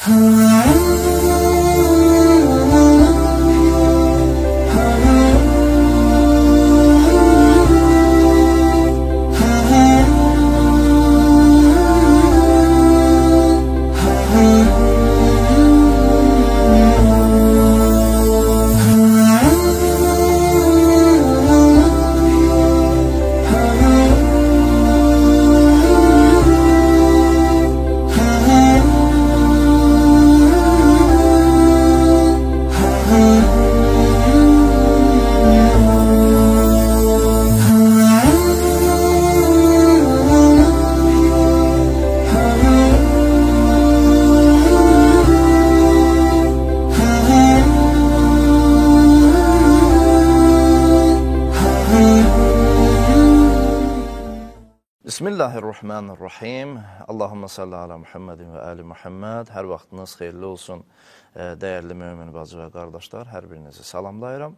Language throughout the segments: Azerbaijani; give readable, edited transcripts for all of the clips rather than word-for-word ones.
Bismillahirrahmanirrahim. Allahümme salli ala Muhammedin və ali Muhammed. Hər vaxtınız xeyirli olsun, dəyərli mömin bacı və qardaşlar. Hər birinizi salamlayıram.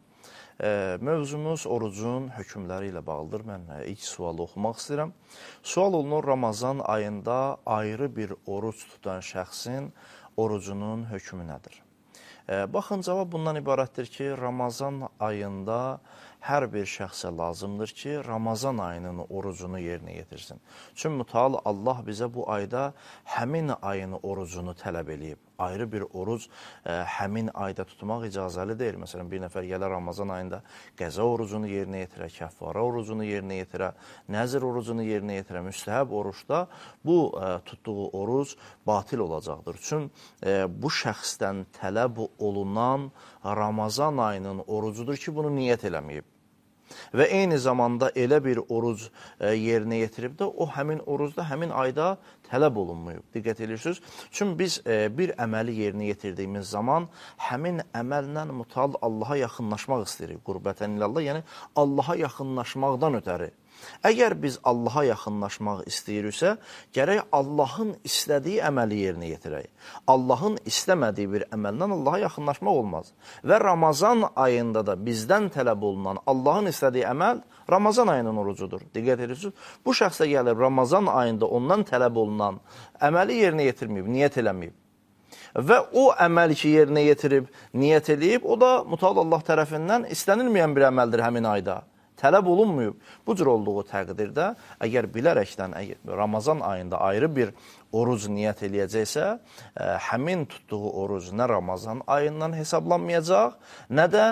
Mövzumuz orucun hökmləri ilə bağlıdır. Mən ilk sualı oxumaq istəyirəm. Sual olunur, Ramazan ayında ayrı bir oruc tutan şəxsin orucunun hökmü nədir? Baxın, cavab bundan ibarətdir ki, Ramazan ayında hər bir şəxsə lazımdır ki, Ramazan ayının orucunu yerinə yetirsin. Çünki mütəal Allah bizə bu ayda həmin ayın orucunu tələb eləyib. Ayrı bir oruc həmin ayda tutmaq icazəli deyil. Məsələn, bir nəfər gələr Ramazan ayında qəza orucunu yerinə yetirə, kəffara orucunu yerinə yetirə, nəzir orucunu yerinə yetirə, müstəhəb oruçda bu tutduğu oruc batil olacaqdır. Çünki bu şəxsdən tələb olunan Ramazan ayının orucudur ki, bunu niyyət eləməyib. Və eyni zamanda elə bir oruc yerinə yetirib də o həmin orucda, həmin ayda tələb olunmayıb. Diqqət edirsiniz. Çünki biz bir əməli yerinə yetirdiyimiz zaman həmin əməllə mütəal Allaha yaxınlaşmaq istəyirik. Qurbətən ilallah, yəni Allaha yaxınlaşmaqdan ötəri. Əgər biz Allaha yaxınlaşmaq istəyiriksə, gərək Allahın istədiyi əməli yerinə yetirək. Allahın istəmədiyi bir əməllə Allaha yaxınlaşmaq olmaz. Və Ramazan ayında da bizdən tələb olunan Allahın istədiyi əməl Ramazan ayının orucudur. Diqqət edirsiniz. Bu şəxsə gəlib Ramazan ayında ondan tələb olunan əməli yerinə yetirməyib, niyyət eləməyib. Və o əməl ki, yerinə yetirib, niyyət eləyib, o da mütəal Allah tərəfindən istənilməyən bir əməldir həmin ayda. Tələb olunmuyub. Bu cür olduğu təqdirdə, əgər bilərəkdən Ramazan ayında ayrı bir oruc niyyət eləyəcəksə, həmin tutduğu oruc nə Ramazan ayından hesablanmayacaq, nə də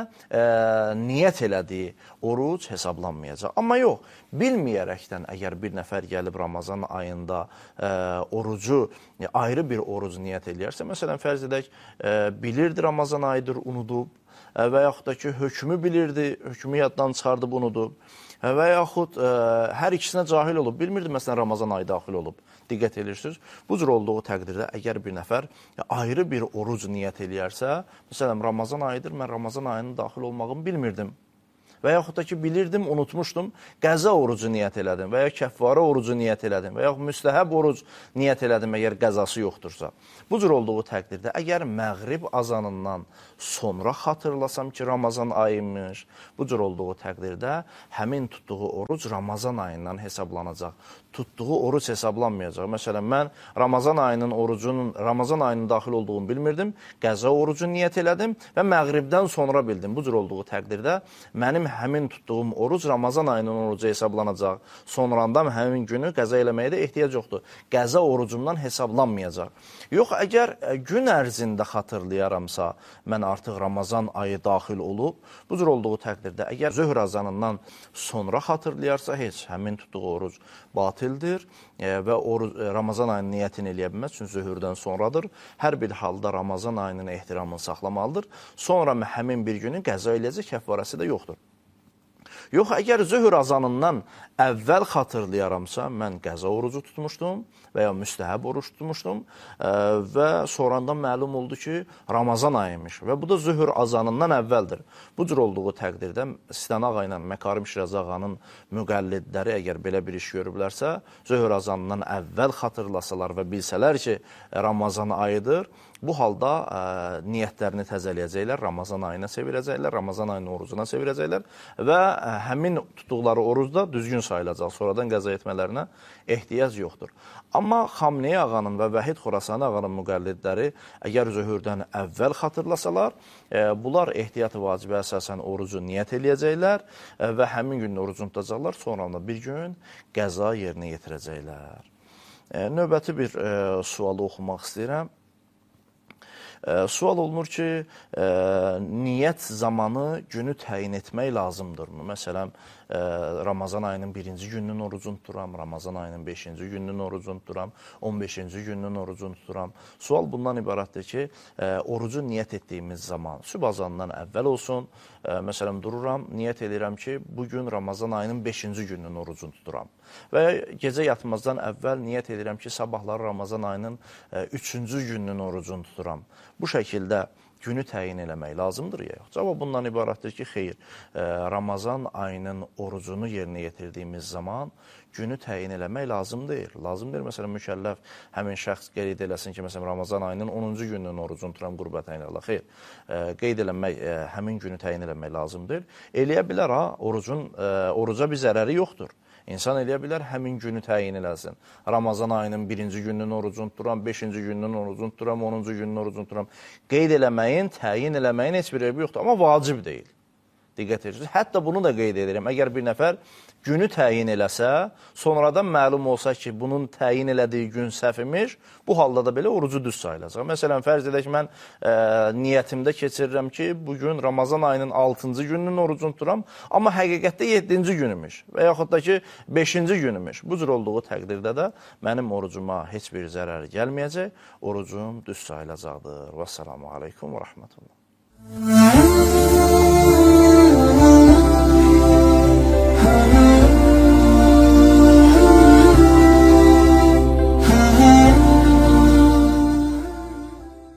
niyyət elədiyi oruc hesablanmayacaq. Amma yox, bilməyərəkdən əgər bir nəfər gəlib Ramazan ayında orucu, ayrı bir oruc niyyət eləyərsə, məsələn, fərz edək, bilirdi Ramazan ayıdır, unudub, və yaxud da ki, hökmü bilirdi, hökmü yaddan çıxardıb unudub və yaxud hər ikisinə cahil olub, bilmirdi, məsələn, Ramazan ayı daxil olub. Diqqət edirsiniz. Bu cür olduğu təqdirdə əgər bir nəfər ayrı bir oruc niyyət eləyərsə, məsələn, Ramazan ayıdır, mən Ramazan ayının daxil olmağımı bilmirdim. Və yaxud da ki, bilirdim, unutmuşdum, qəza orucu niyyət elədim və ya kəffara orucu niyyət elədim və yaxud müstəhəb oruc niyyət elədim əgər qəzası yoxdursa. Bu cür olduğu təqdirdə, əgər məğrib azanından sonra xatırlasam ki, Ramazan ayıymış, bu cür olduğu təqdirdə həmin tutduğu oruc Ramazan ayından hesablanacaq. Tutduğu oruc hesablanmayacaq. Məsələn, mən Ramazan ayının daxil olduğunu bilmirdim, qəza orucu niyyət elədim və məğribdən sonra bildim. Bu cür olduğu təqdirdə mənim həmin tutduğum oruc Ramazan ayının orucu hesablanacaq. Sonradan həmin günü qəza eləməyə də ehtiyac yoxdur. Qəza orucumdan hesablanmayacaq. Yox, əgər gün ərzində xatırlayaramsa, mən artıq Ramazan ayı daxil olub, bu cür olduğu təqdirdə, əgər zöhr azanından sonra xatırlayarsa, heç həmin tutduğu oruc batildir və Ramazan ayının niyyətini eləyə bilməz, çünki zöhrdən sonradır. Hər bir halda Ramazan ayının ehtiramını saxlamalıdır. Sonra həmin bir günü qəza eləyəcək, kəffarəsi də yoxdur. Yox, əgər zöhr azanından əvvəl xatırlayaramsa, mən qəza orucu tutmuşdum və ya müstəhəb oruç tutmuşdum və sonradan məlum oldu ki, Ramazan ayıymış və bu da zöhr azanından əvvəldir. Bu cür olduğu təqdirdə Sistan ağa ilə Məkarim Şiraz ağanın müqəllidləri əgər belə bir iş görüblərsə, zöhr azanından əvvəl xatırlasalar və bilsələr ki, Ramazan ayıdır, bu halda niyyətlərini təzələyəcəklər, Ramazan ayına çevirəcəklər, Ramazan ayının orucuna çevirəcəklər və həmin tutduqları orucda düzgün sayılacaq. Sonradan qəza etmələrinə ehtiyac yoxdur. Amma Xamneyi ağanın və Vəhid Xorasani ağanın müqəllidləri əgər zöhürdən əvvəl xatırlasalar, bunlar ehtiyat-ı vacibə əsasən orucu niyyət eləyəcəklər və həmin gün orucunu tutacaqlar, sonra da bir gün qəza yerinə yetirəcəklər. Növbəti bir sualı oxumaq istəyirəm. Sual olunur ki, niyyət zamanı günü təyin etmək lazımdırmı? Məsələn, Ramazan ayının 1-ci gününün orucunu tuturam, Ramazan ayının 5-ci gününün orucunu tuturam, 15-ci gününün orucunu tuturam. Sual bundan ibarətdir ki, orucu niyyət etdiyimiz zaman sübh azanından əvvəl olsun. Məsələn, dururam, niyyət edirəm ki, bugün Ramazan ayının 5-ci gününün orucunu tuturam. Və gecə yatmazdan əvvəl niyyət edirəm ki, sabahları Ramazan ayının 3-cü gününün orucunu tuturam. Bu şəkildə günü təyin eləmək lazımdır ya yox? Cavab bundan ibarətdir ki, xeyr, Ramazan ayının orucunu yerinə yetirdiyimiz zaman günü təyin eləmək lazım deyil. Lazım deyil, məsələn, mükəlləf həmin şəxs qeyd eləsin ki, məsələn, Ramazan ayının 10-cu gününün orucunu tuturam, qurbətən ilə Allah, xeyr. Qeyd eləmək, həmin günü təyin eləmək lazım deyil. Eləyə bilər, oruca bir zərəri yoxdur. İnsan eləyə bilər, həmin günü təyin eləsin. Ramazan ayının 1-ci gününün orucunu tuturam, 5-ci gününün orucunu tuturam, 10-cu gününün orucunu tuturam. Qeyd eləməyin, təyin eləməyin heç bir evi yoxdur, amma vacib deyil. Diqqət edirsiniz. Hətta bunu da qeyd edirəm. Əgər bir nəfər günü təyin eləsə, sonradan məlum olsa ki, bunun təyin elədiyi gün səhv imiş, bu halda da belə orucu düz sayılacaq. Məsələn, fərz edək ki, mən niyyətimdə keçirirəm ki, bugün Ramazan ayının 6-cı gününün orucunu tuturam, amma həqiqətdə 7-ci günümüş və yaxud da ki, 5-ci günümüş. Bu cür olduğu təqdirdə də mənim orucuma heç bir zərər gəlməyəcək, orucum düz sayılacaqdır. Vəssalamu aleykum və rəhmətullah.